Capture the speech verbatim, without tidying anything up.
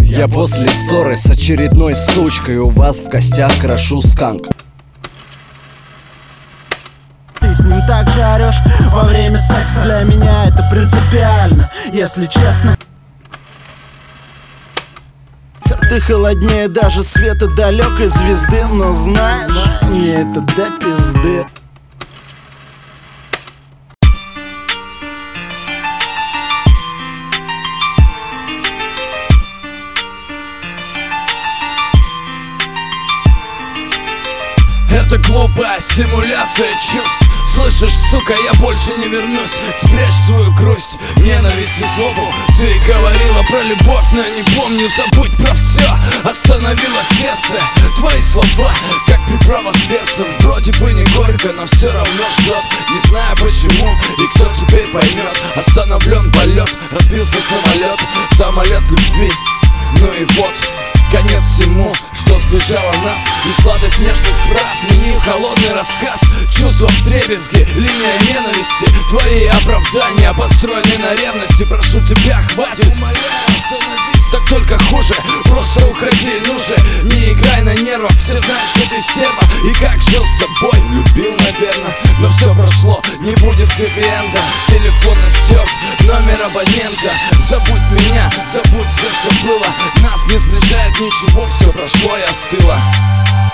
Я после ссоры с очередной сучкой, у вас в гостях крошу сканк. Ты с ним так же орешь во время секса. Для меня это принципиально, если честно. Ты холоднее даже света далекой звезды. Но знаешь, мне это до пизды. Это глупая симуляция чувств. Слышишь, сука, я больше не вернусь. Спрячь свою грусть, ненависть и злобу. Ты говорила про любовь, но я не помню. Забудь про все, остановило сердце. Твои слова, как приправа с перцем. Вроде бы не горько, но все равно жжет. Не знаю почему и кто теперь поймет. Остановлен полет, разбился самолет. Самолет любви, ну и вот конец всему, что сближало нас. И сладость нежных фраз сменил холодный рассказ. Чувства вдребезги, линия ненависти. Твои оправдания построены на ревности. Прошу тебя, хватит, умоляю, остановись. Так только хуже, просто уходи, ну же. Не играй на нервах, все знают, что ты стерва. И как жил с тобой, любил, наверное. Но все прошло, не будет хэппи-энда. С телефона стерт номер абонента. Забудь меня, забудь все, что было. Нас не сближает ничего, все прошло и остыло.